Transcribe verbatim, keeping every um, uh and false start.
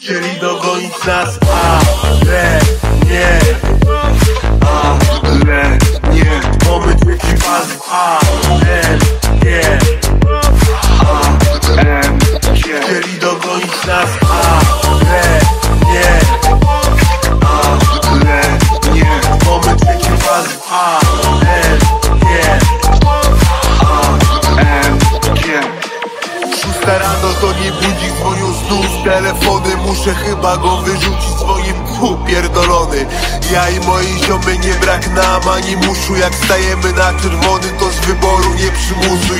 Chcieli dogonić nas, ale nie, ale nie. Mamy trzeci faz, ale nie, ale nie. Chcieli dogonić nas, ale nie, ale nie. Mamy trzeci faz, ale nie, ale nie. Szósta rano to nie budzi, dzwonią znów telefony. Muszę chyba go wyrzucić swoim pfu pierdolony. Ja i moi ziomy, nie brak nam ani muszu. Jak stajemy na czerwony, to z wyboru, nie przymusu.